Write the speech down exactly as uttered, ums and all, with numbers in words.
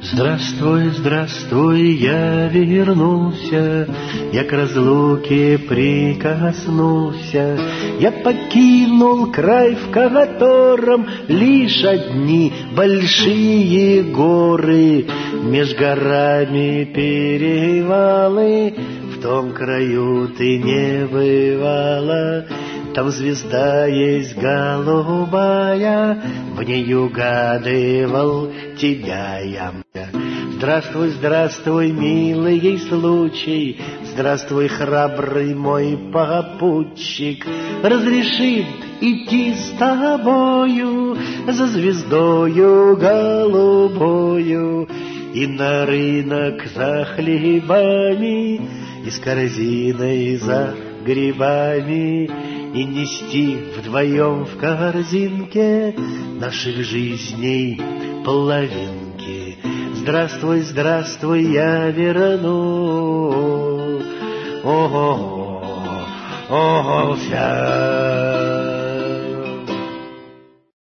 Здравствуй, здравствуй, я вернулся, я к разлуке прикоснулся, я покинул край, в котором лишь одни большие горы, меж горами перевалы, в том краю ты не бывала. Там звезда есть голубая, в ней угадывал тебя я. Здравствуй, здравствуй, милый случай, здравствуй, храбрый мой попутчик. Разрешит идти с тобою за звездою голубою и на рынок за хлебами, и с корзиной за грибами, и нести вдвоем в корзинке наших жизней половинки. Здравствуй, здравствуй, я верну, о-о-о, о-о-о,